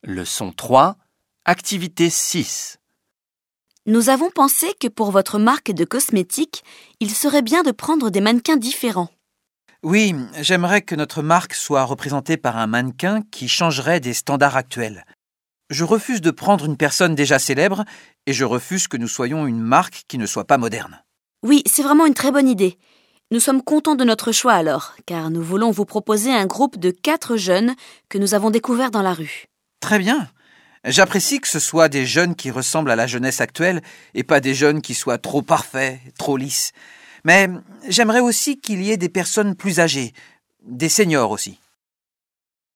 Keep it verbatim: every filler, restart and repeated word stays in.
Leçon trois, activité six. Nous avons pensé que pour votre marque de cosmétiques, il serait bien de prendre des mannequins différents. Oui, j'aimerais que notre marque soit représentée par un mannequin qui changerait des standards actuels. Je refuse de prendre une personne déjà célèbre et je refuse que nous soyons une marque qui ne soit pas moderne. Oui, c'est vraiment une très bonne idée. Nous sommes contents de notre choix alors, car nous voulons vous proposer un groupe de quatre jeunes que nous avons découverts dans la rue. Très bien. J'apprécie que ce soit des jeunes qui ressemblent à la jeunesse actuelle et pas des jeunes qui soient trop parfaits, trop lisses. Mais j'aimerais aussi qu'il y ait des personnes plus âgées, des seniors aussi.